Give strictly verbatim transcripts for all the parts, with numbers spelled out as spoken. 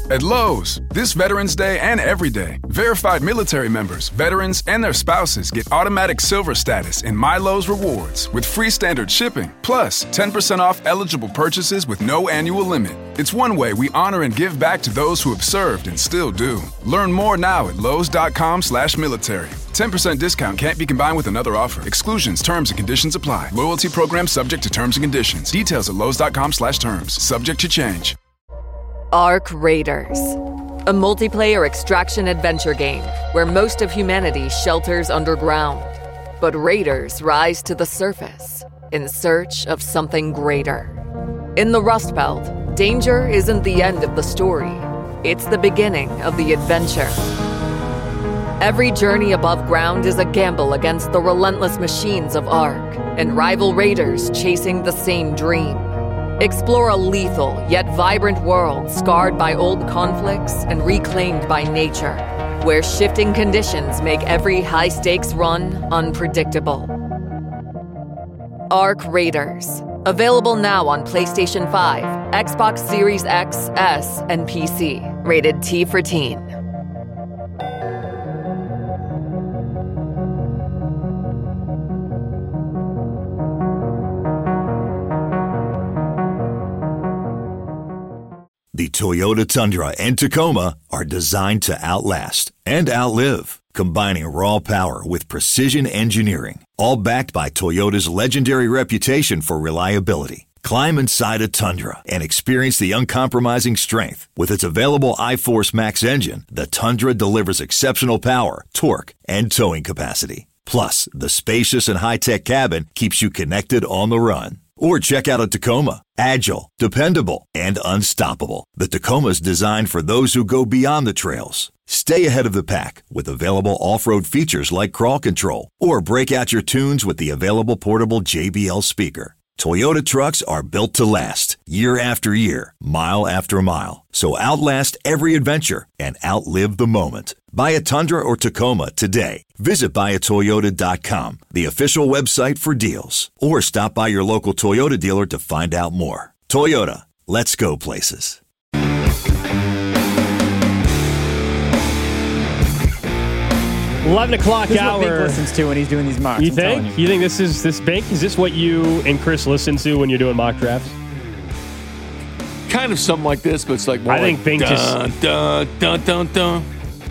At Lowe's, this Veterans Day and every day, verified military members, veterans, and their spouses get automatic silver status in My Lowe's Rewards with free standard shipping, plus ten percent off eligible purchases with no annual limit. It's one way we honor and give back to those who have served and still do. Learn more now at lowes.com slash military. ten percent discount can't be combined with another offer. Exclusions, terms, and conditions apply. Loyalty program subject to terms and conditions. Details at lowes.com slash terms. Subject to change. Ark Raiders, a multiplayer extraction adventure game where most of humanity shelters underground. But raiders rise to the surface in search of something greater. In the Rust Belt, danger isn't the end of the story. It's the beginning of the adventure. Every journey above ground is a gamble against the relentless machines of Ark and rival raiders chasing the same dream. Explore a lethal yet vibrant world scarred by old conflicts and reclaimed by nature, where shifting conditions make every high-stakes run unpredictable. Ark Raiders. Available now on PlayStation five, Xbox Series X, S, and P C. Rated T for Teen. The Toyota Tundra and Tacoma are designed to outlast and outlive, combining raw power with precision engineering, all backed by Toyota's legendary reputation for reliability. Climb inside a Tundra and experience the uncompromising strength. With its available iForce Max engine, the Tundra delivers exceptional power, torque, and towing capacity. Plus, the spacious and high-tech cabin keeps you connected on the run. Or check out a Tacoma. Agile, dependable, and unstoppable. The Tacoma's designed for those who go beyond the trails. Stay ahead of the pack with available off-road features like crawl control. Or break out your tunes with the available portable J B L speaker. Toyota trucks are built to last, year after year, mile after mile. So outlast every adventure and outlive the moment. Buy a Tundra or Tacoma today. Visit buy a toyota dot com, the official website for deals. Or stop by your local Toyota dealer to find out more. Toyota, let's go places. eleven o'clock this is hour. What Bink listens to when he's doing these mocks. You I'm think? You. You think this is this Bink? Is this what you and Chris listen to when you're doing mock drafts? Kind of something like this, but it's like more I think like Bink dun, just dun dun dun dun.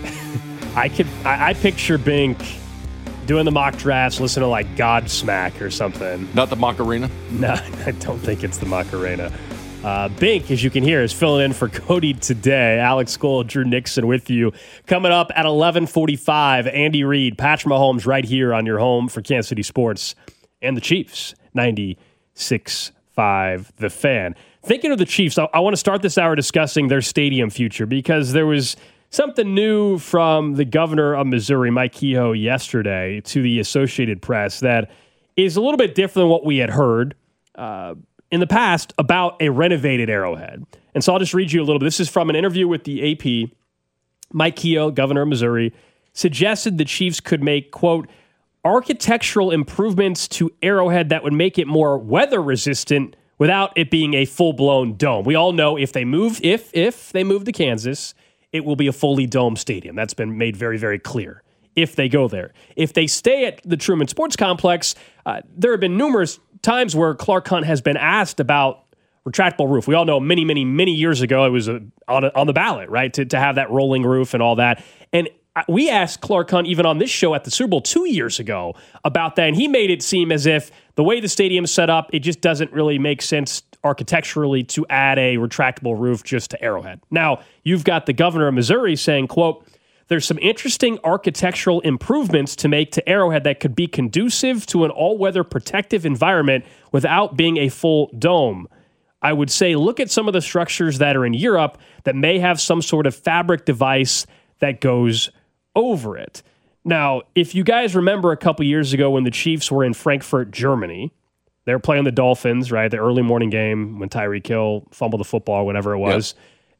I could I, I picture Bink doing the mock drafts, listen to like Godsmack or something. Not the Macarena? No, I don't think it's the Macarena. Uh, Bink, as you can hear, is filling in for Cody today. Alex Cole, Drew Nixon with you. Coming up at eleven forty-five, Andy Reid, Patrick Mahomes right here on your home for Kansas City Sports and the Chiefs, ninety-six point five The Fan. Thinking of the Chiefs, I, I want to start this hour discussing their stadium future because there was something new from the governor of Missouri, Mike Kehoe, yesterday to the Associated Press that is a little bit different than what we had heard uh, in the past about a renovated Arrowhead. And so I'll just read you a little bit. This is from an interview with the A P. Mike Kehoe, governor of Missouri, suggested the Chiefs could make, quote, architectural improvements to Arrowhead that would make it more weather resistant without it being a full-blown dome. We all know if they move, if if they move to Kansas, it will be a fully domed stadium. That's been made very, very clear if they go there. If they stay at the Truman Sports Complex, uh, there have been numerous times where Clark Hunt has been asked about retractable roof. We all know many, many, many years ago it was a, on, a, on the ballot, right, to, to have that rolling roof and all that. And we asked Clark Hunt even on this show at the Super Bowl two years ago about that, and he made it seem as if the way the stadium's set up, it just doesn't really make sense architecturally to add a retractable roof just to Arrowhead. Now, you've got the governor of Missouri saying, quote, there's some interesting architectural improvements to make to Arrowhead that could be conducive to an all-weather protective environment without being a full dome. I would say look at some of the structures that are in Europe that may have some sort of fabric device that goes over it. Now, if you guys remember a couple years ago when the Chiefs were in Frankfurt, Germany, they were playing the Dolphins, right? The early morning game when Tyreek Hill fumbled the football, whatever it was.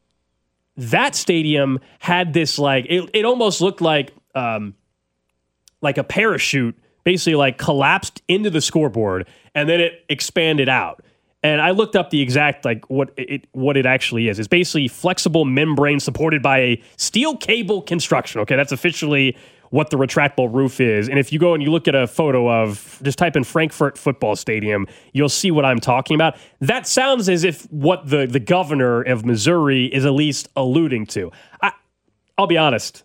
Yep. That stadium had this like, it, it almost looked like um, like a parachute basically like collapsed into the scoreboard and then it expanded out. And I looked up the exact, like, what it what it actually is. It's basically flexible membrane supported by a steel cable construction. Okay, that's officially what the retractable roof is. And if you go and you look at a photo of, just type in Frankfurt Football Stadium, you'll see what I'm talking about. That sounds as if what the, the governor of Missouri is at least alluding to. I, I'll be honest.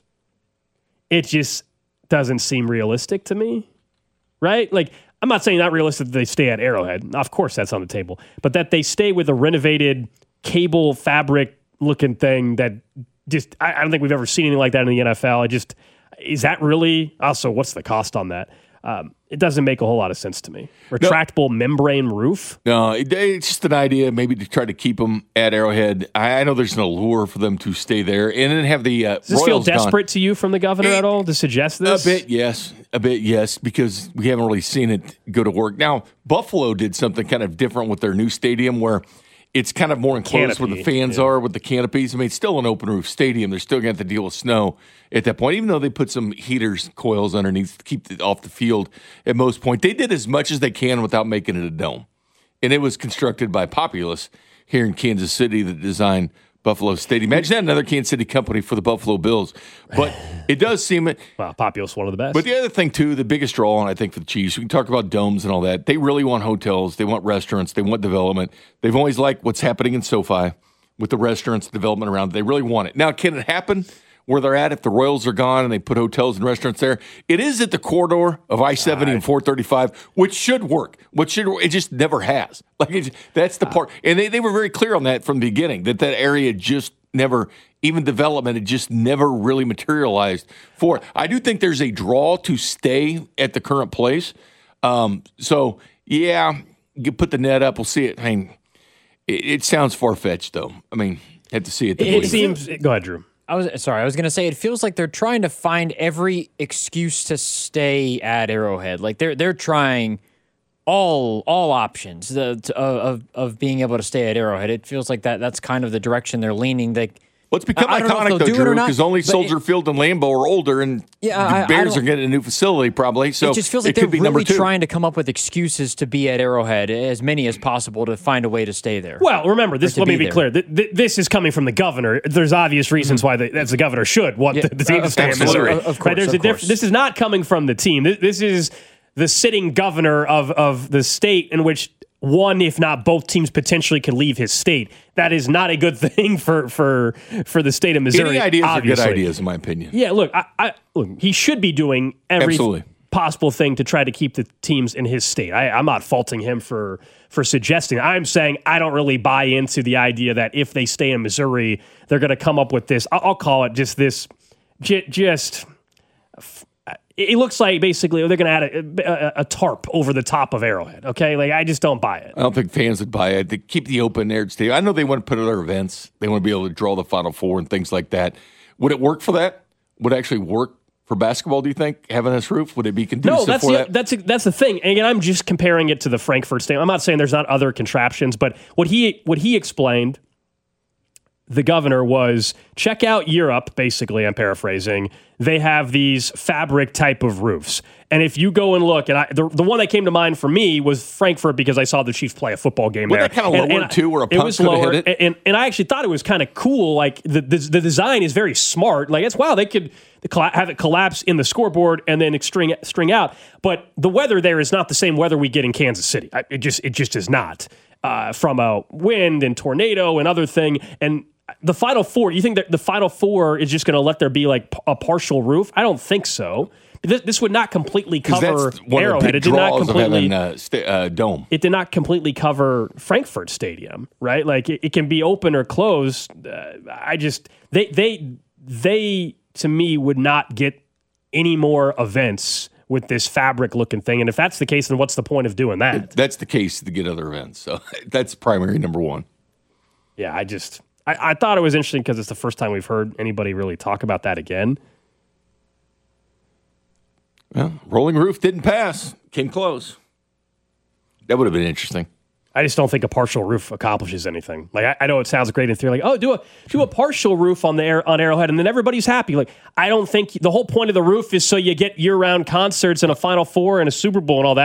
It just doesn't seem realistic to me, right? Like, I'm not saying not realistic that they stay at Arrowhead. Of course, that's on the table. But that they stay with a renovated cable fabric looking thing that just, I, I don't think we've ever seen anything like that in the N F L. I just, is that really, also, what's the cost on that? Um, it doesn't make a whole lot of sense to me. Retractable no, membrane roof? No, it, it's just an idea maybe to try to keep them at Arrowhead. I, I know there's an allure for them to stay there and then have the uh, Does this Royals feel desperate gone. to you from the governor it, at all to suggest this? A bit, yes. A bit, yes, because we haven't really seen it go to work. Now, Buffalo did something kind of different with their new stadium where it's kind of more enclosed Canopy, where the fans yeah. are with the canopies. I mean, it's still an open roof stadium. They're still going to have to deal with snow at that point, even though they put some heaters, coils underneath to keep it off the field at most point. They did as much as they can without making it a dome. And it was constructed by Populous here in Kansas City that designed Buffalo Stadium. Imagine that, another Kansas City company for the Buffalo Bills. But it does seem it. Wow, Populous, one of the best. But the other thing, too, the biggest draw, and I think for the Chiefs, we can talk about domes and all that. They really want hotels. They want restaurants. They want development. They've always liked what's happening in SoFi with the restaurants, development around it. They really want it. Now, can it happen where they're at if the Royals are gone and they put hotels and restaurants there? It is at the corridor of I seventy and four thirty-five, which should work. Which should it just never has. Like it, that's the part. And they, they were very clear on that from the beginning, that that area just never, even development, it just never really materialized for it. I do think there's a draw to stay at the current place. Um, so, yeah, you put the net up. We'll see it. I mean, it, it sounds far-fetched, though. I mean, have to see it. It seems – go ahead, Drew. I was sorry. I was going to say it feels like they're trying to find every excuse to stay at Arrowhead. Like they're they're trying all all options the, to, of of being able to stay at Arrowhead. It feels like that. That's kind of the direction they're leaning. They well, it's become I, iconic I though, Drew, because only Soldier it, Field and Lambeau are older, and yeah, the Bears I, I are getting a new facility probably. So it just feels like they're really trying to come up with excuses to be at Arrowhead, as many as possible, to find a way to stay there. Well, remember this. Let me be, be clear. Th- th- this is coming from the governor. There's obvious reasons mm-hmm. why, the, as the governor, should want yeah, the, the team uh, to stay in Missouri. Of, of course, right? There's of a diff- This is not coming from the team. This, this is the sitting governor of of the state in which one, if not both teams potentially could leave his state. That is not a good thing for for, for the state of Missouri. Any ideas obviously. are good ideas, in my opinion. Yeah, look, I, I, look, he should be doing every Absolutely. possible thing to try to keep the teams in his state. I, I'm not faulting him for for suggesting. I'm saying I don't really buy into the idea that if they stay in Missouri, they're going to come up with this. I'll, I'll call it just this, j- just. It looks like basically they're going to add a, a, a tarp over the top of Arrowhead. Okay, like I just don't buy it. I don't think fans would buy it. They keep the open air stadium. I know they want to put other events. They want to be able to draw the Final Four and things like that. Would it work for that? Would it actually work for basketball? Do you think having this roof, would it be conducive no, that's for the, that? that's that's the thing. And again, I'm just comparing it to the Frankfurt Stadium. I'm not saying there's not other contraptions, but what he what he explained. The governor was, check out Europe, basically, I'm paraphrasing. They have these fabric type of roofs. And if you go and look, and I, the, the one that came to mind for me was Frankfurt because I saw the Chiefs play a football game Wasn't there. that kind of lower, and, and too, where a it puck was could have lower, hit it? And, and I actually thought it was kind of cool. Like, the, the the design is very smart. Like, it's, wow, they could have it collapse in the scoreboard and then string, string out. But the weather there is not the same weather we get in Kansas City. It just, it just is not. Uh, from a wind and tornado and other thing. And the Final Four, you think that the Final Four is just going to let there be like a partial roof? I don't think so. This, this would not completely cover Arrowhead. It did not completely having, uh, st- uh, dome. It did not completely cover Frankfurt Stadium, right? Like it, it can be open or closed. Uh, I just they they they to me would not get any more events with this fabric looking thing. And if that's the case, then what's the point of doing that? That's the case to get other events. So that's primary number one. Yeah, I just. I, I thought it was interesting because it's the first time we've heard anybody really talk about that again. Well, rolling roof didn't pass. Came close. That would have been interesting. I just don't think a partial roof accomplishes anything. Like I, I know it sounds great in theory, like oh, do a do a partial roof on the air, on Arrowhead, and then everybody's happy. Like I don't think the whole point of the roof is so you get year round concerts and a Final Four and a Super Bowl and all that.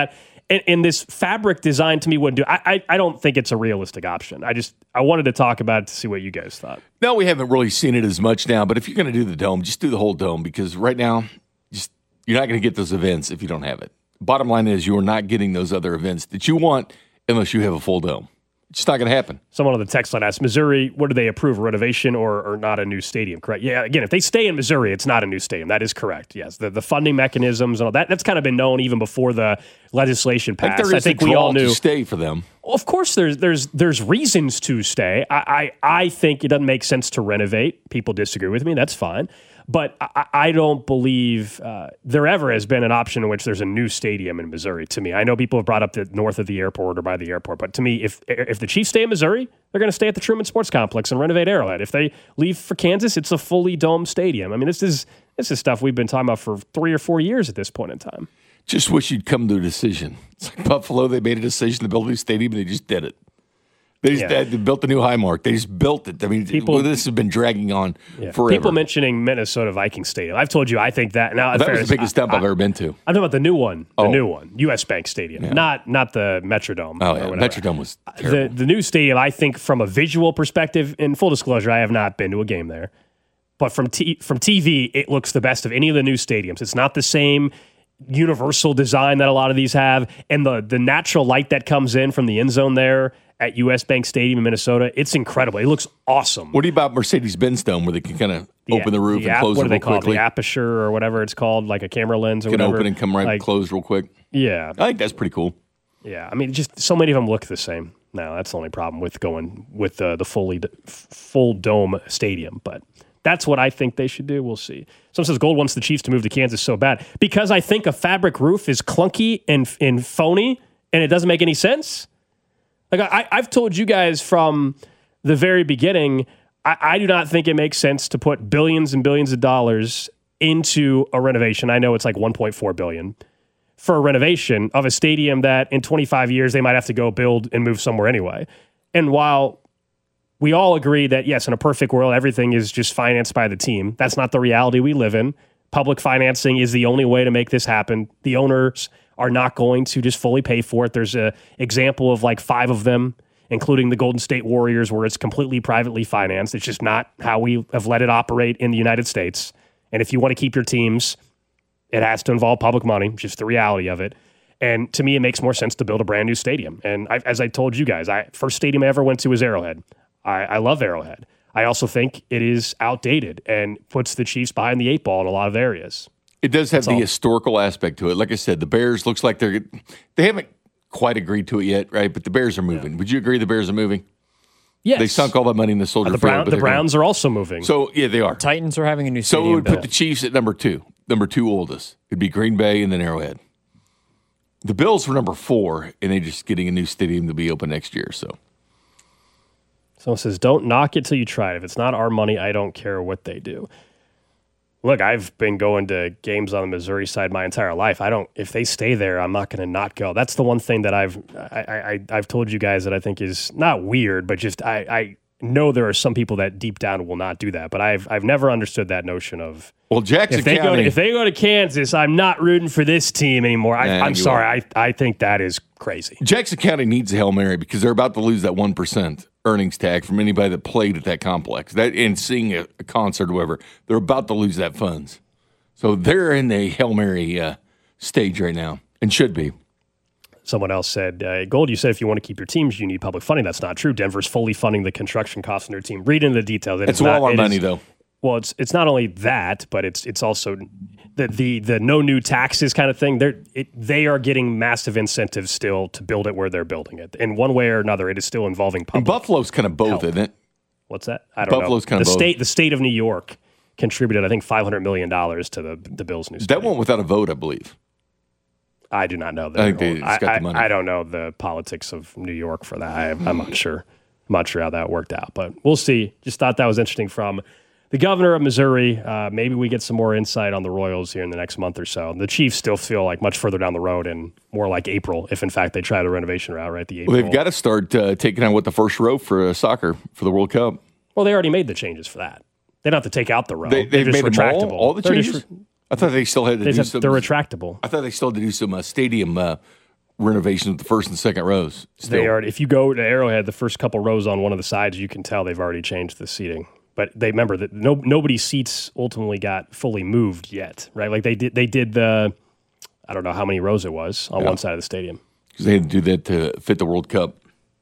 And, and this fabric design to me wouldn't do. I, I I don't think it's a realistic option. I just I wanted to talk about it to see what you guys thought. No, we haven't really seen it as much now. But if you're going to do the dome, just do the whole dome because right now, just you're not going to get those events if you don't have it. Bottom line is you are not getting those other events that you want unless you have a full dome. It's not going to happen. Someone on the text line asked, Missouri, what do they approve, a renovation or, or not a new stadium, correct? Yeah, again, if they stay in Missouri, it's not a new stadium. That is correct, yes. The the funding mechanisms and all that, that's kind of been known even before the legislation passed. Like there is I think a we all draw knew. to stay for them. Of course, there's there's there's reasons to stay. I, I, I think it doesn't make sense to renovate. People disagree with me. That's fine. But I, I don't believe uh, there ever has been an option in which there's a new stadium in Missouri, to me. I know people have brought up the north of the airport or by the airport, but to me, if if the Chiefs stay in Missouri, they're going to stay at the Truman Sports Complex and renovate Arrowhead. If they leave for Kansas, it's a fully domed stadium. I mean, this is this is stuff we've been talking about for three or four years at this point in time. Just wish you'd come to a decision. It's like Buffalo, they made a decision to build a new stadium, and they just did it. They just Yeah. they built the new Highmark. They just built it. I mean, People- this has been dragging on Yeah. forever. People mentioning Minnesota Vikings Stadium. I've told you I think that. Now, in that was fairness, the biggest dump I, I've ever been to. I'm talking about the new one, the Oh. new one, U S Bank Stadium, not not the Metrodome. Oh, or yeah. whatever. Metrodome was The terrible. the new stadium, I think, from a visual perspective, in full disclosure, I have not been to a game there, but from t- from T V, it looks the best of any of the new stadiums. It's not the same universal design that a lot of these have, and the the natural light that comes in from the end zone there at U S Bank Stadium in Minnesota, it's incredible. It looks awesome. What do you about Mercedes-Benz Dome where they can kind of open the roof and ap- close what it do they real call it? quickly? The aperture or whatever it's called, like a camera lens or Can whatever. open and come right like, close real quick. Yeah, I think that's pretty cool. yeah. I mean, just so many of them look the same. No, that's the only problem with going with the the fully f- full dome stadium. But that's what I think they should do. We'll see. Someone says Gold wants the Chiefs to move to Kansas so bad because I think a fabric roof is clunky and and phony and it doesn't make any sense. Like I, I've told you guys from the very beginning, I, I do not think it makes sense to put billions and billions of dollars into a renovation. I know it's like one point four billion dollars for a renovation of a stadium that in twenty-five years they might have to go build and move somewhere anyway. And while we all agree that, yes, in a perfect world, everything is just financed by the team, that's not the reality we live in. Public financing is the only way to make this happen. The owners are not going to just fully pay for it. There's an example of like five of them, including the Golden State Warriors, where it's completely privately financed. It's just not how we have let it operate in the United States. And if you want to keep your teams, it has to involve public money, just the reality of it. And to me, it makes more sense to build a brand new stadium. And I, as I told you guys, I first stadium I ever went to was Arrowhead. I, I love Arrowhead. I also think it is outdated and puts the Chiefs behind the eight ball in a lot of areas. It does have That's the all. historical aspect to it. Like I said, the Bears looks like they're they haven't quite agreed to it yet, right? But the Bears are moving. Yeah. Would you agree the Bears are moving? Yes. They sunk all that money in the Soldier the, Field. Brown, but the they're Browns are also moving. Gonna, so yeah, they are. Titans are having a new So stadium it would built. put the Chiefs at number two, number two oldest. It'd be Green Bay and then Arrowhead. The Bills were number four, and they're just getting a new stadium to be open next year. So Someone says, don't knock it till you try it. If it's not our money, I don't care what they do. Look, I've been going to games on the Missouri side my entire life. I don't. If they stay there, I'm not going to not go. That's the one thing that I've I, I, I've told you guys that I think is not weird, but just I, I know there are some people that deep down will not do that. But I've I've never understood that notion of well, Jackson if they County. go to, if they go to Kansas, I'm not rooting for this team anymore. I, Nah, I'm you sorry. I I think that is crazy. Jackson County needs a Hail Mary because they're about to lose that one percent earnings tag from anybody that played at that complex. That and seeing a, a concert or whatever, they're about to lose that funds. So they're in the Hail Mary uh, stage right now and should be. Someone else said, uh, Gold, you said if you want to keep your teams, you need public funding. That's not true. Denver's fully funding the construction costs in their team. Read into the details. It It's is not- Walmart it money, is- though. Well, it's it's not only that, but it's it's also the the, the no new taxes kind of thing. They're it, they are getting massive incentives still to build it where they're building it. In one way or another, it is still involving public. And Buffalo's kind of both, help. isn't it? What's that? I don't Buffalo's know. kind of the both. state. The state of New York contributed, I think, five hundred million dollars to the the Bills' new That stadium. went without a vote, I believe. I do not know that. I think they just got I, the money. I, I don't know the politics of New York for that. I, I'm not sure. I'm not sure how that worked out, but we'll see. Just thought that was interesting from the governor of Missouri. Uh, maybe we get some more insight on the Royals here in the next month or so. The Chiefs still feel like much further down the road and more like April, if in fact they try the renovation route, right? The April. Well, they've got to start uh, taking on what the first row for uh, soccer for the World Cup. Well, they already made the changes for that. They don't have to take out the row. They, They're they've just made them all, retractable. all the They're just changes. re- I thought they still had to they do have- some. they're retractable. I thought they still had to do some uh, stadium uh, renovations with the first and second rows. Still. They are. If you go to Arrowhead, the first couple rows on one of the sides, you can tell they've already changed the seating. But they remember that no nobody's seats ultimately got fully moved yet, right? Like they did. They did the. I don't know how many rows it was on yeah. one side of the stadium. Because they had to do that to fit the World Cup.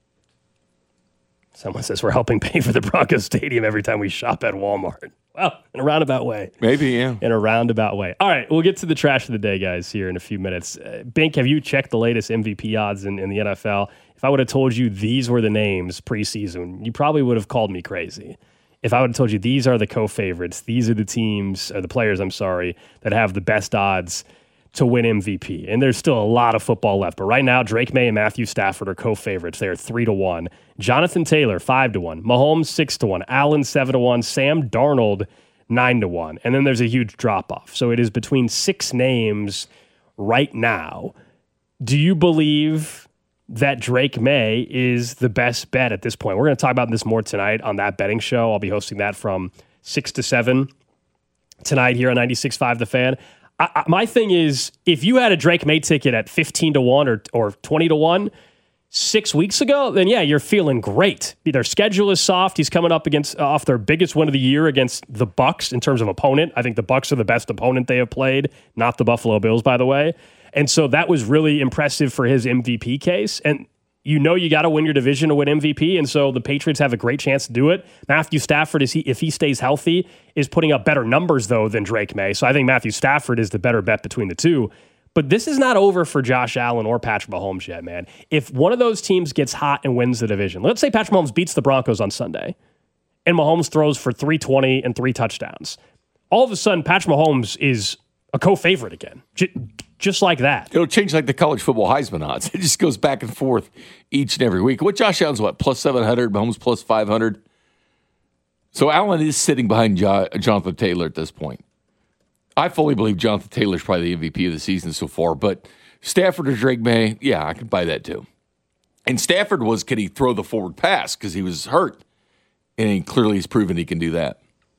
Someone says we're helping pay for the Broncos Stadium every time we shop at Walmart. Well, in a roundabout way. Maybe, yeah. In a roundabout way. All right, we'll get to the trash of the day, guys, here in a few minutes. Uh, Bink, have you checked the latest M V P odds in, in the N F L? If I would have told you these were the names preseason, you probably would have called me crazy. If I would have told you these are the co-favorites, these are the teams, or the players, I'm sorry, that have the best odds to win M V P. And there's still a lot of football left. But right now, Drake May and Matthew Stafford are co-favorites. They are three to one. Jonathan Taylor, five to one. Mahomes, six to one. Allen, seven to one. Sam Darnold, nine to one. And then there's a huge drop-off. So it is between six names right now. Do you believe that Drake May is the best bet at this point? We're going to talk about this more tonight on That Betting Show. I'll be hosting that from six to seven tonight here on ninety-six point five The Fan. I, I, my thing is, if you had a Drake May ticket at fifteen to one or, or twenty to one six weeks ago, then yeah, you're feeling great. Their schedule is soft. He's coming up against uh, off their biggest win of the year against the Bucs in terms of opponent. I think the Bucs are the best opponent they have played, not the Buffalo Bills, by the way. And so that was really impressive for his M V P case. And you know you got to win your division to win M V P, and so the Patriots have a great chance to do it. Matthew Stafford, is he if he stays healthy, is putting up better numbers, though, than Drake May. So I think Matthew Stafford is the better bet between the two. But this is not over for Josh Allen or Patrick Mahomes yet, man. If one of those teams gets hot and wins the division, let's say Patrick Mahomes beats the Broncos on Sunday, and Mahomes throws for three twenty and three touchdowns, all of a sudden Patrick Mahomes is a co-favorite again. J- Just like that. It'll change like the college football Heisman odds. It just goes back and forth each and every week. What Josh Allen's what? Plus seven hundred, Mahomes plus five hundred. So Allen is sitting behind jo- Jonathan Taylor at this point. I fully believe Jonathan Taylor's probably the M V P of the season so far, but Stafford or Drake May, yeah, I could buy that too. And Stafford was, can he throw the forward pass because he was hurt? And he clearly has proven he can do that.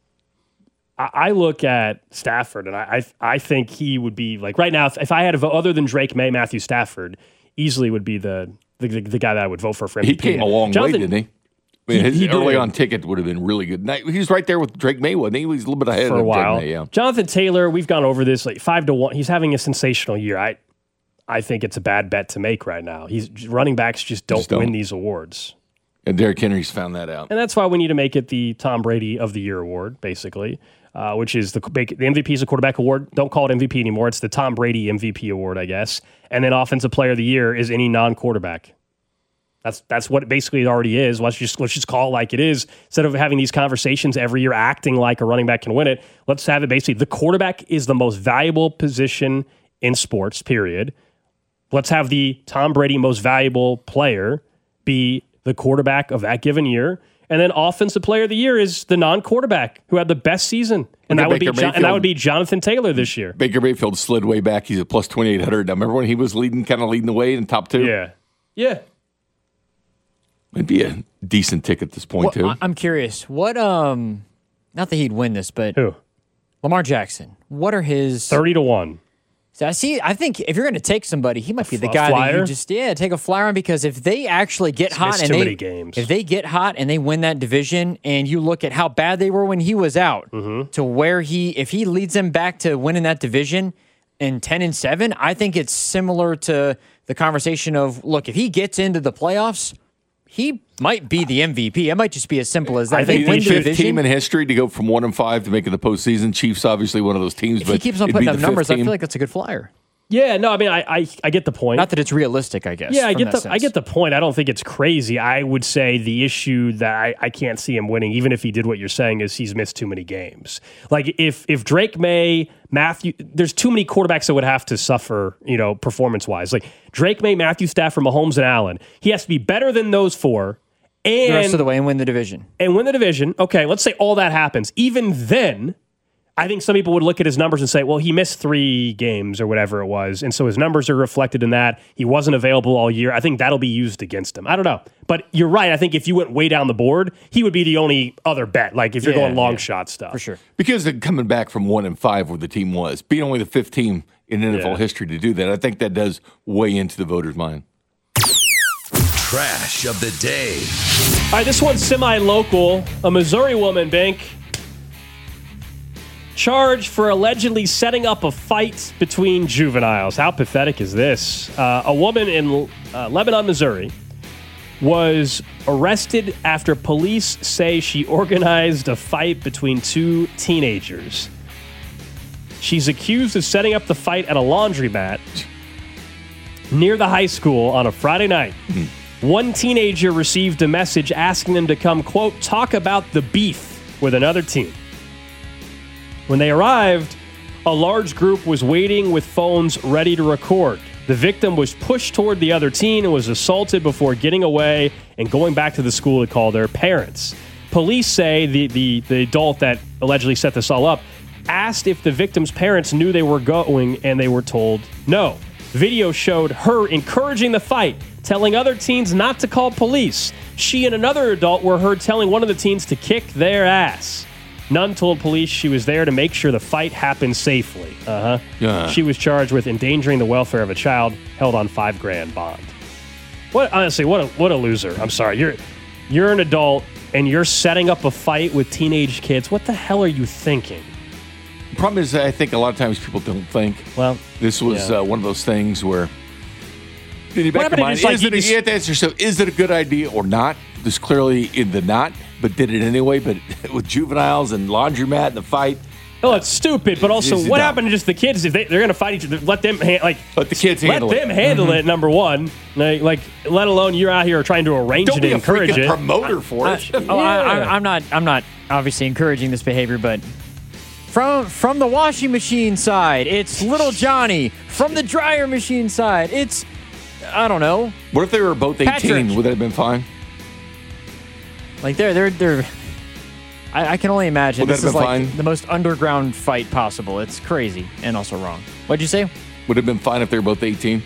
I look at Stafford, and I, I I think he would be, like, right now, if, if I had a vote other than Drake May, Matthew Stafford easily would be the the, the, the guy that I would vote for for M V P. He came a long Jonathan, way, didn't he? I mean, his he, he early did. on ticket would have been really good. He was right there with Drake May, wasn't he? He was a little bit ahead for of a while. Drake May, yeah. Jonathan Taylor, we've gone over this, like five to one. He's having a sensational year. I I think it's a bad bet to make right now. He's running backs just don't, just don't. win these awards. And Derrick Henry's found that out. And that's why we need to make it the Tom Brady of the Year award, basically, uh, which is the, the M V P is a quarterback award. Don't call it M V P anymore. It's the Tom Brady M V P award, I guess. And then Offensive Player of the Year is any non-quarterback. That's that's what it basically already is. Let's just let's just call it like it is. Instead of having these conversations every year acting like a running back can win it, let's have it basically the quarterback is the most valuable position in sports, period. Let's have the Tom Brady most valuable player be the quarterback of that given year. And then Offensive Player of the Year is the non-quarterback who had the best season. And that would be John, and that would be Jonathan Taylor this year. Baker Mayfield slid way back. He's at plus twenty-eight hundred. Now, remember when he was leading, kind of leading the way in top two? Yeah. Yeah. It'd be a decent ticket at this point, well, too. I'm curious. What, um, not that he'd win this, but who? Lamar Jackson. What are his thirty to one? So I see. I think if you're going to take somebody, he might be the a guy flyer? that you just yeah take a flyer on, because if they actually get He's hot and too they many games. if they get hot and they win that division, and you look at how bad they were when he was out mm-hmm. to where he if he leads them back to winning that division in ten and seven, I think it's similar to the conversation of look, if he gets into the playoffs, he might be the M V P. It might just be as simple as that. I think they win the the fifth division, team in history to go from one and five to making the postseason. Chiefs obviously one of those teams, if but he keeps on it'd putting be up the numbers, fifth I team. feel like that's a good flyer. Yeah, no, I mean, I, I I get the point. Not that it's realistic, I guess. Yeah, I from get that the sense. I get the point. I don't think it's crazy. I would say the issue that I, I can't see him winning, even if he did what you're saying, is he's missed too many games. Like if if Drake May, Matthew, there's too many quarterbacks that would have to suffer, you know, performance wise. Like Drake May, Matthew Stafford, Mahomes, and Allen. He has to be better than those four. And, the rest of the way and win the division. And win the division. Okay, let's say all that happens. Even then, I think some people would look at his numbers and say, well, he missed three games or whatever it was, and so his numbers are reflected in that. He wasn't available all year. I think that'll be used against him. I don't know. But you're right. I think if you went way down the board, he would be the only other bet, like if you're Yeah, going long yeah. shot stuff. For sure. Because they're coming back from one and five where the team was. Being only the fifth team in N F L Yeah. history to do that. I think that does weigh into the voters' mind. Trash of the day. All right, this one's semi-local. A Missouri woman, Bink, charged for allegedly setting up a fight between juveniles. How pathetic is this? Uh, a woman in uh, Lebanon, Missouri, was arrested after police say she organized a fight between two teenagers. She's accused of setting up the fight at a laundromat near the high school on a Friday night. Mm-hmm. One teenager received a message asking them to come, quote, talk about the beef with another teen. When they arrived, a large group was waiting with phones ready to record. The victim was pushed toward the other teen and was assaulted before getting away and going back to the school to call their parents. Police say the, the, the adult that allegedly set this all up asked if the victim's parents knew they were going, and they were told no. Video showed her encouraging the fight, telling other teens not to call police. She and another adult were heard telling one of the teens to kick their ass. None told police she was there to make sure the fight happened safely. Uh-huh. Yeah. She was charged with endangering the welfare of a child, held on five grand bond. What honestly, what a what a loser. I'm sorry. You're you're an adult and you're setting up a fight with teenage kids. What the hell are you thinking? The problem is, I think a lot of times people don't think. Well, this was yeah. uh, one of those things where, in your back of happened your mind, if it's like is you it a, just- you have to ask yourself, is it a good idea or not? There's clearly in the not, but did it anyway. But with juveniles and laundromat and the fight, oh, it's stupid. But also, It's what dumb. happened to just the kids? If they, they're going to fight each other, let them ha- like let the kids let handle them it. handle it. Number one, like, like let alone you're out here trying to arrange Don't it be and a encourage freaking it. promoter for I, it. oh, I, I, I'm not. I'm not obviously encouraging this behavior, but from from the washing machine side, it's little Johnny. From the dryer machine side, it's I don't know. What if they were both eighteen? Patrick. Would that have been fine? Like they're they're they're. I, I can only imagine Would that this have is been like fine? the most underground fight possible. It's crazy and also wrong. What'd you say? Would it have been fine if they were both eighteen?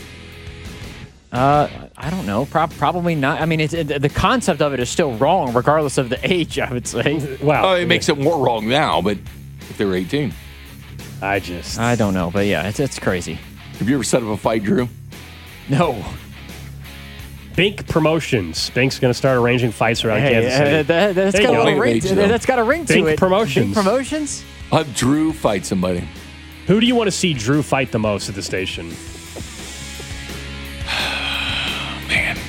Uh, I don't know. Pro- probably not. I mean, it's it, the concept of it is still wrong, regardless of the age. I would say. Wow, Oh, it makes it more wrong now, but if they were eighteen. I just I don't know, but yeah, it's it's crazy. Have you ever set up a fight, Drew? No. Bink Promotions. Bink's going to start arranging fights around Hey, Kansas City. uh, that, that's There you got a go. little ring. Age, To, though. that's got a ring to Bink it. Promotions. Bink Promotions. I'll have Drew fight somebody. Who do you want to see Drew fight the most at the station? Man.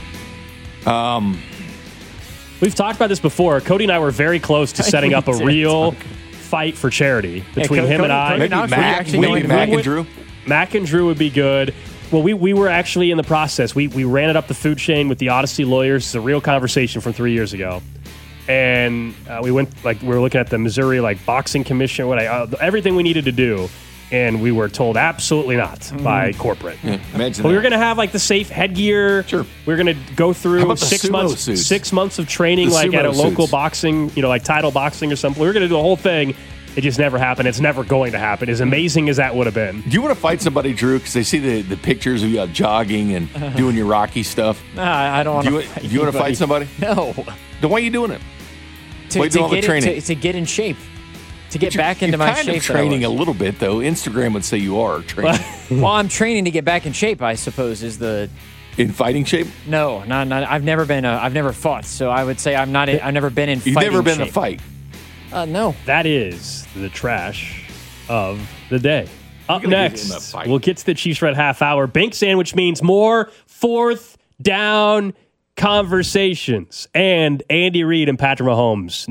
Um, We've talked about this before. Cody and I were very close to setting We up a did real talk. fight for charity between Cody- him and Cody- I. Cody maybe Knox, we're Mac, actually maybe going- Mac we and Drew. Mac and Drew would be good. Well, we, we were actually in the process. We we ran it up the food chain with the Odyssey lawyers. It's a real conversation from three years ago. And uh, we went, like, we were looking at the Missouri, like, boxing commission, what I, uh, everything we needed to do. And we were told absolutely not Mm-hmm. by corporate. Yeah, imagine But we that. were going to have, like, the safe headgear. Sure. We were going to go How through about the six sumo months suits? six months of training, The like, at a sumo local suits. boxing, you know, like, title boxing or something. We were going to do the whole thing. It just never happened. It's never going to happen. As amazing as that would have been. Do you want to fight somebody, Drew? Because they see the, the pictures of you out jogging and doing your Rocky stuff. Nah, I don't want Do you, to. do you want to fight somebody? No. Then why are you doing it? To, Why you to do all the get it- training? to, to get in shape. To get You're- back into you're my kind shape. of that I training a was. little bit, though. Instagram would say you are training. Well, I'm training to get back in shape. I suppose is the In fighting shape? no, not not. I've never been. A, I've never fought, so I would say I'm not. In, I've never been in. You've fighting never been in a shape. fight. Uh, no. That is the trash of the day. Up gonna get in next, that fight. we'll get to the Chiefs Red Half Hour. Bank Sandwich means more fourth down conversations. And Andy Reid and Patrick Mahomes.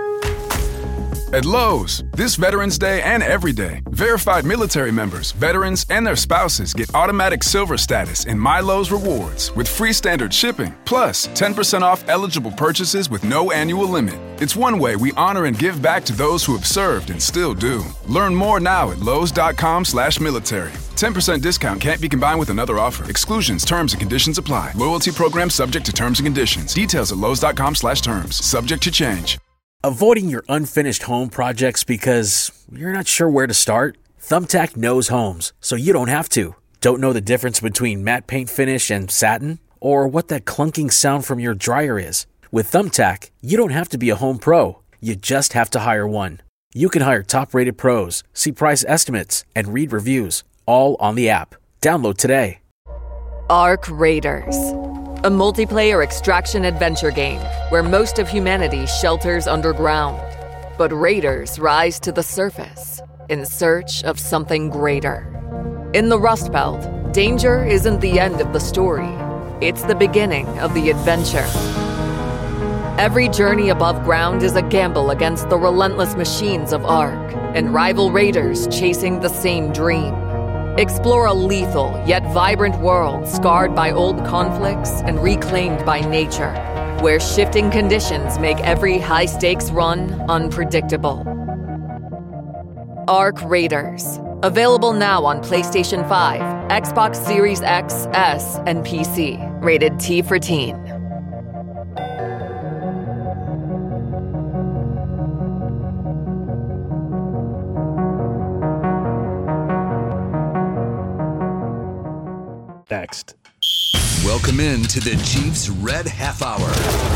At Lowe's, this Veterans Day and every day, verified military members, veterans, and their spouses get automatic silver status in My Lowe's Rewards with free standard shipping, plus ten percent off eligible purchases with no annual limit. It's one way we honor and give back to those who have served and still do. Learn more now at lowes.com slash military. ten percent discount can't be combined with another offer. Exclusions, terms, and conditions apply. Loyalty program subject to terms and conditions. Details at lowes.com slash terms. Subject to change. Avoiding your unfinished home projects because you're not sure where to start? Thumbtack knows homes, so you don't have to. Don't know the difference between matte paint finish and satin? Or what that clunking sound from your dryer is? With Thumbtack, you don't have to be a home pro. You just have to hire one. You can hire top-rated pros, see price estimates, and read reviews, all on the app. Download today. Arc Raiders, a multiplayer extraction adventure game where most of humanity shelters underground, but raiders rise to the surface in search of something greater. In the Rust Belt, danger isn't the end of the story. It's the beginning of the adventure. Every journey above ground is a gamble against the relentless machines of Ark and rival raiders chasing the same dream. Explore a lethal yet vibrant world scarred by old conflicts and reclaimed by nature, where shifting conditions make every high-stakes run unpredictable. Arc Raiders. Available now on PlayStation five, Xbox Series X, S, and P C. Rated T for Teen. Next. Welcome in to the Chiefs Red Half Hour.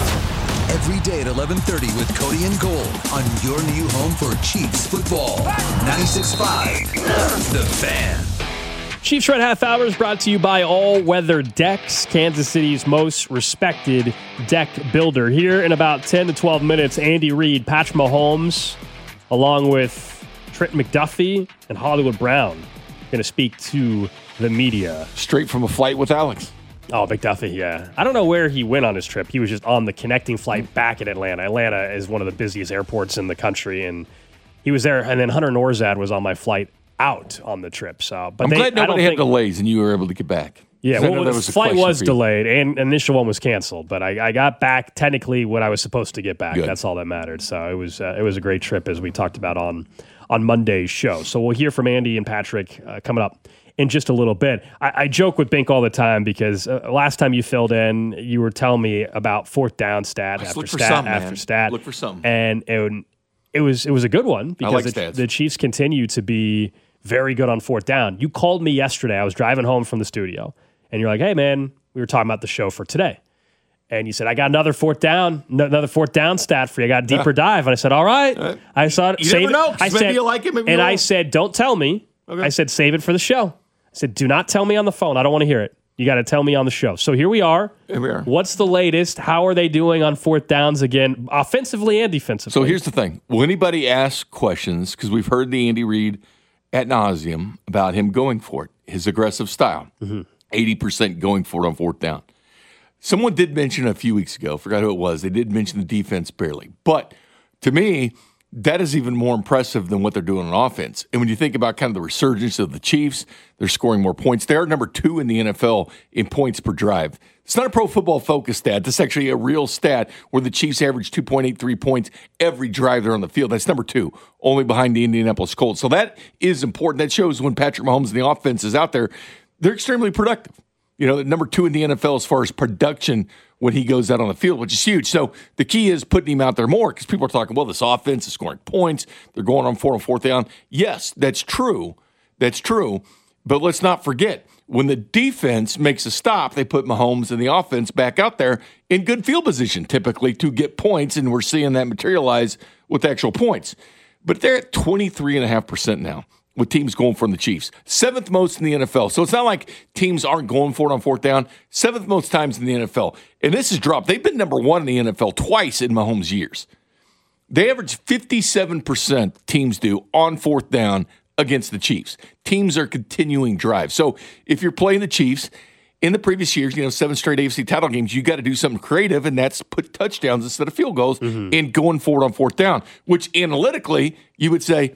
Every day at eleven thirty with Cody and Gold on your new home for Chiefs football. ninety-six point five, The Fan. Chiefs Red Half Hour is brought to you by All Weather Decks, Kansas City's most respected deck builder. Here in about ten to twelve minutes, Andy Reid, Patrick Mahomes, along with Trent McDuffie and Hollywood Brown, going to speak to the media. Straight from a flight with Alex. Oh, McDuffie, yeah. I don't know where he went on his trip. He was just on the connecting flight back at Atlanta. Atlanta is one of the busiest airports in the country, and he was there. And then Hunter Norzad was on my flight out on the trip. So, but I'm they, glad nobody had think, deleys and you were able to get back. Yeah, well, the was flight was delayed, and initial one was canceled. But I, I got back technically when I was supposed to get back. Good. That's all that mattered. So it was uh, it was a great trip, as we talked about on on Monday's show. So we'll hear from Andy and Patrick uh, coming up in just a little bit. I, I joke with Bink all the time because uh, last time you filled in, you were telling me about fourth down stat Let's after look for stat some, after man. stat. Look for some. And it, it was it was a good one because like the, stats. the Chiefs continue to be very good on fourth down. You called me yesterday. I was driving home from the studio, and you're like, hey, man, we were talking about the show for today. And you said, I got another fourth down, another fourth down stat for you. I got a deeper dive. And I said, all right. Right. I saw it. You save never know, it. I 'cause maybe said, you like it, maybe you And I won't. said, don't tell me. Okay. I said, save it for the show. I said, do not tell me on the phone. I don't want to hear it. You got to tell me on the show. So here we are. Here we are. What's the latest? How are they doing on fourth downs again, offensively and defensively? So here's the thing. Will anybody ask questions, because we've heard the Andy Reid ad nauseum about him going for it, his aggressive style, mm-hmm. eighty percent going for it on fourth down. Someone did mention a few weeks ago, forgot who it was, they did mention the defense barely. But to me, that is even more impressive than what they're doing on offense. And when you think about kind of the resurgence of the Chiefs, they're scoring more points. They are number two in the N F L in points per drive. It's not a Pro Football Focus stat. This is actually a real stat where the Chiefs average two point eight three points every drive they're on the field. That's number two, only behind the Indianapolis Colts. So that is important. That shows when Patrick Mahomes and the offense is out there, they're extremely productive. You know, number two in the N F L as far as production when he goes out on the field, which is huge. So the key is putting him out there more because people are talking, well, this offense is scoring points. They're going on four and fourth down. Yes, that's true. That's true. But let's not forget, when the defense makes a stop, they put Mahomes and the offense back out there in good field position, typically, to get points, and we're seeing that materialize with actual points. But they're at twenty-three point five percent now with teams going for the Chiefs. Seventh most in the N F L. So it's not like teams aren't going for it on fourth down. Seventh most times in the N F L. And this has dropped. They've been number one in the N F L twice in Mahomes' years. They average fifty-seven percent, teams do, on fourth down against the Chiefs. Teams are continuing drives. So if you're playing the Chiefs, in the previous years, you know, seven straight A F C title games, you got to do something creative, and that's put touchdowns instead of field goals mm-hmm. and going for it on fourth down, which analytically you would say,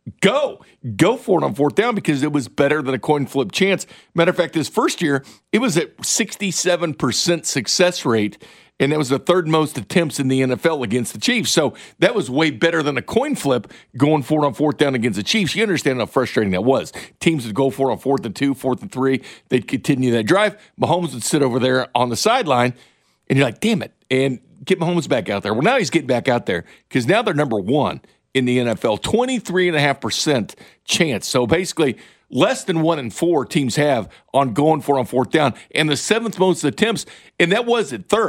Go. Go for it on fourth down because it was better than a coin flip chance. Matter of fact, this first year, it was at sixty-seven percent success rate, and that was the third most attempts in the N F L against the Chiefs. So that was way better than a coin flip going for it on fourth down against the Chiefs. You understand how frustrating that was. Teams would go for it on fourth and two, fourth and three. They'd continue that drive. Mahomes would sit over there on the sideline, and you're like, damn it, and get Mahomes back out there. Well, now he's getting back out there because now they're number one in the N F L, twenty-three point five percent chance. So basically, less than one in four teams have on going for it on fourth down, and the seventh most attempts, and that was at third.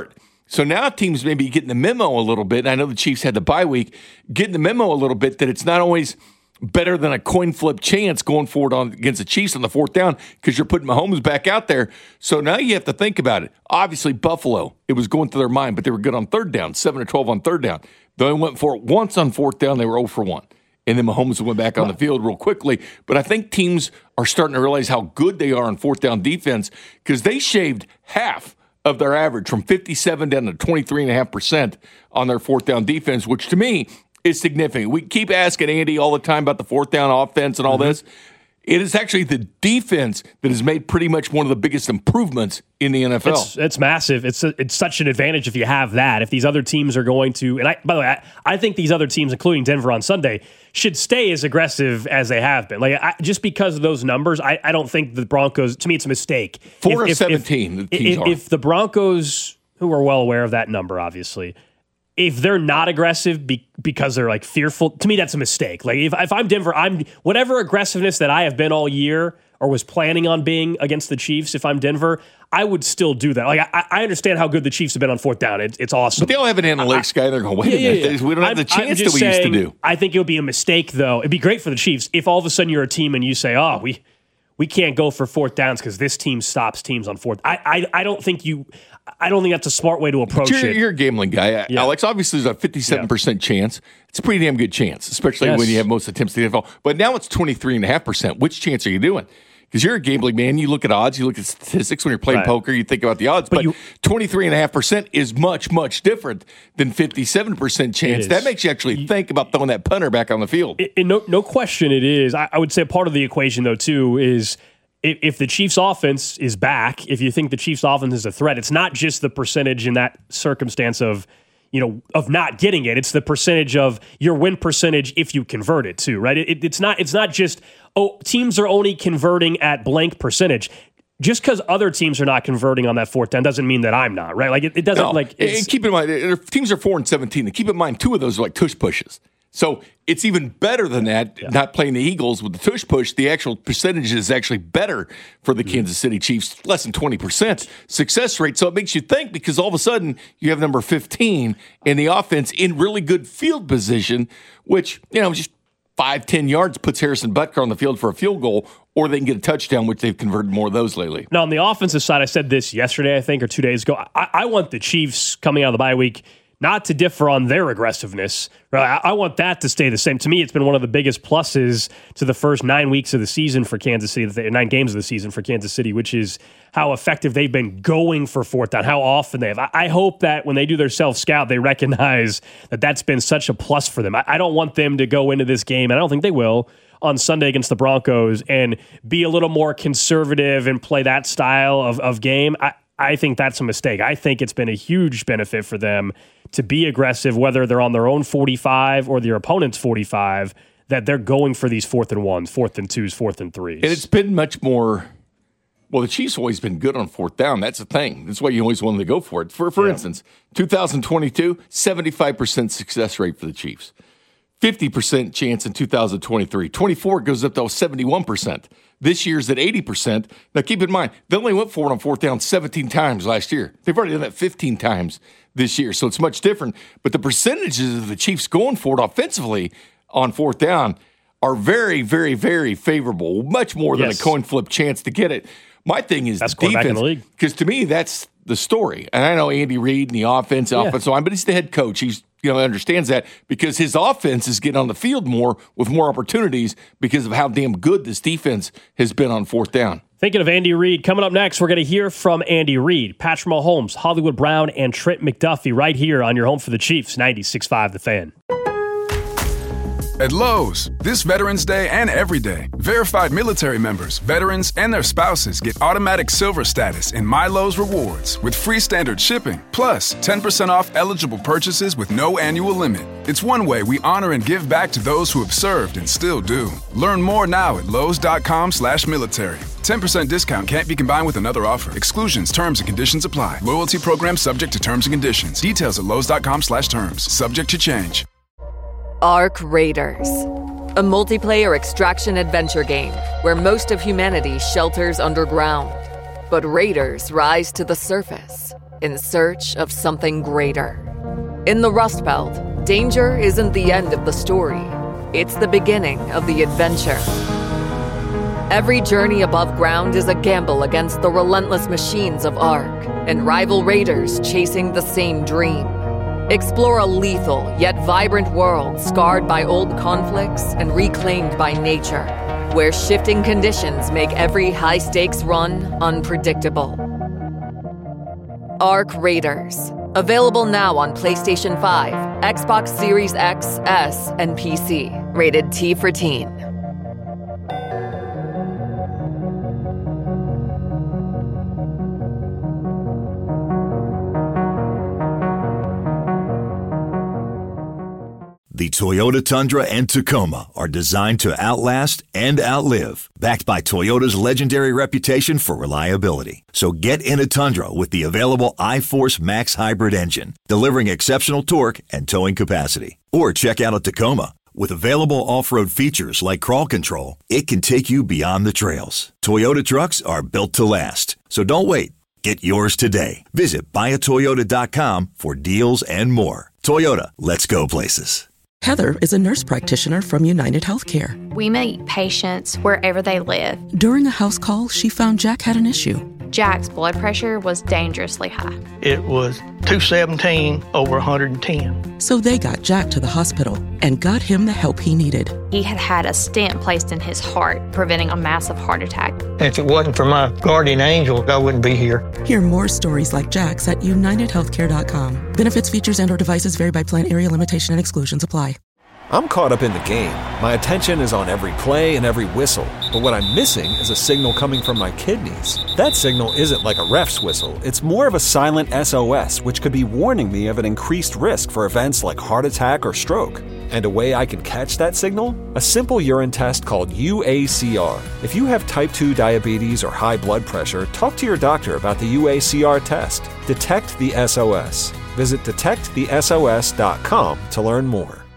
So now teams may be getting the memo a little bit. And I know the Chiefs had the bye week, getting the memo a little bit that it's not always better than a coin flip chance going forward on against the Chiefs on the fourth down because you're putting Mahomes back out there. So now you have to think about it. Obviously, Buffalo, it was going through their mind, but they were good on third down, seven to twelve on third down. They only went for it once on fourth down. They were zero for one. And then Mahomes went back on the field real quickly. But I think teams are starting to realize how good they are on fourth down defense because they shaved half of their average from fifty-seven down to twenty-three point five percent on their fourth down defense, which to me is significant. We keep asking Andy all the time about the fourth down offense and all mm-hmm. this. It is actually the defense that has made pretty much one of the biggest improvements in the N F L. It's, it's massive. It's a, it's such an advantage if you have that. If these other teams are going to, and I, by the way, I, I think these other teams, including Denver on Sunday, should stay as aggressive as they have been. Like I, just because of those numbers, I, I don't think the Broncos. To me, it's a mistake. Four if, of seventeen. If, the teams if, are. if the Broncos, who are well aware of that number, obviously. If they're not aggressive be, because they're like fearful, to me that's a mistake. Like if, if I'm Denver, I'm whatever aggressiveness that I have been all year or was planning on being against the Chiefs. If I'm Denver, I would still do that. Like I, I understand how good the Chiefs have been on fourth down. It, it's awesome. But they all have an analytics I, guy. They're going, wait yeah, a minute, yeah, yeah. we don't have the I'm, chance I'm that we saying, used to do. I think it would be a mistake though. It'd be great for the Chiefs if all of a sudden you're a team and you say, oh, we we can't go for fourth downs because this team stops teams on fourth. I, I I don't think you. I don't think that's a smart way to approach you're, it. You're a gambling guy, yeah. Alex. Obviously, there's a fifty-seven percent yeah. chance. It's a pretty damn good chance, especially yes. when you have most attempts to the N F L. But now it's twenty-three point five percent. Which chance are you doing? Because you're a gambling man. You look at odds. You look at statistics. When you're playing right. poker, you think about the odds. But, but you, twenty-three point five percent is much, much different than fifty-seven percent chance. That makes you actually you, think about throwing that punter back on the field. It, it, no, no question it is. I, I would say part of the equation, though, too, is – if the Chiefs' offense is back, if you think the Chiefs' offense is a threat, it's not just the percentage in that circumstance of, you know, of not getting it. It's the percentage of your win percentage if you convert it too, right? It, it's not. It's not just oh, teams are only converting at blank percentage. Just because other teams are not converting on that fourth down doesn't mean that I'm not, right? Like it, it doesn't. No, like and keep in mind, teams are four and seventeen. And keep in mind, two of those are like tush pushes. So it's even better than that, yeah. not playing the Eagles with the tush push. The actual percentage is actually better for the mm-hmm. Kansas City Chiefs, less than twenty percent success rate. So it makes you think because all of a sudden you have number fifteen in the offense in really good field position, which, you know, just five, ten yards puts Harrison Butker on the field for a field goal, or they can get a touchdown, which they've converted more of those lately. Now, on the offensive side, I said this yesterday, I think, or two days ago. I, I want the Chiefs coming out of the bye week not to differ on their aggressiveness. Right? I, I want that to stay the same. To me, it's been one of the biggest pluses to the first nine weeks of the season for Kansas City, nine games of the season for Kansas City, which is how effective they've been going for fourth down, how often they have. I, I hope that when they do their self-scout, they recognize that that's been such a plus for them. I, I don't want them to go into this game, and I don't think they will, on Sunday against the Broncos and be a little more conservative and play that style of, of game. I, I think that's a mistake. I think it's been a huge benefit for them to be aggressive, whether they're on their own forty-five or their opponent's forty-five, that they're going for these fourth and ones, fourth and twos, fourth and threes. And it's been much more, well, the Chiefs have always been good on fourth down. That's the thing. That's why you always wanted to go for it. For, for yeah. instance, two thousand twenty-two, seventy-five percent success rate for the Chiefs. fifty percent chance in two thousand twenty-three. twenty-four goes up to seventy-one percent. This year's at eighty percent. Now, keep in mind, they only went for it on fourth down seventeen times last year. They've already done that fifteen times this year, so it's much different. But the percentages of the Chiefs going for it offensively on fourth down are very, very, very favorable, much more than yes. a coin flip chance to get it. My thing is that's the defense, because to me, that's the story. And I know Andy Reid and the offense, yeah. offensive line, but he's the head coach. He's you know understands that because his offense is getting on the field more with more opportunities because of how damn good this defense has been on fourth down. Thinking of Andy Reid, coming up next, we're going to hear from Andy Reid, Patrick Mahomes, Hollywood Brown, and Trent McDuffie right here on your home for the Chiefs, ninety-six point five The Fan. At Lowe's, this Veterans Day and every day, verified military members, veterans, and their spouses get automatic silver status in My Lowe's Rewards with free standard shipping, plus ten percent off eligible purchases with no annual limit. It's one way we honor and give back to those who have served and still do. Learn more now at lowes.com slash military. ten percent discount can't be combined with another offer. Exclusions, terms, and conditions apply. Loyalty program subject to terms and conditions. Details at lowes.com slash terms. Subject to change. Arc Raiders, a multiplayer extraction adventure game where most of humanity shelters underground. But raiders rise to the surface. in search of something greater. In the Rust Belt, danger isn't the end of the story. It's the beginning of the adventure. Every journey above ground is a gamble against the relentless machines of Ark and rival raiders chasing the same dream. Explore a lethal yet vibrant world scarred by old conflicts and reclaimed by nature, where shifting conditions make every high-stakes run unpredictable. Ark Raiders. Available now on PlayStation five, Xbox Series X, S, and P C. Rated T for Teen. The Toyota Tundra and Tacoma are designed to outlast and outlive, backed by Toyota's legendary reputation for reliability. So get in a Tundra with the available iForce Max hybrid engine, delivering exceptional torque and towing capacity. Or check out a Tacoma. With available off-road features like crawl control, it can take you beyond the trails. Toyota trucks are built to last. So don't wait. Get yours today. Visit buy a toyota dot com for deals and more. Toyota, let's go places. Heather is a nurse practitioner from United Healthcare. We meet patients wherever they live. During a house call, she found Jack had an issue. Jack's blood pressure was dangerously high. It was two seventeen over one hundred ten. So they got Jack to the hospital and got him the help he needed. He had had a stent placed in his heart, preventing a massive heart attack. If it wasn't for my guardian angel, I wouldn't be here. Hear more stories like Jack's at united healthcare dot com. Benefits, features, and or devices vary by plan, area, limitation, and exclusions apply. I'm caught up in the game. My attention is on every play and every whistle. But what I'm missing is a signal coming from my kidneys. That signal isn't like a ref's whistle. It's more of a silent S O S, which could be warning me of an increased risk for events like heart attack or stroke. And a way I can catch that signal? A simple urine test called U A C R. If you have type two diabetes or high blood pressure, talk to your doctor about the U A C R test. Detect the S O S. Visit detect the S O S dot com to learn more.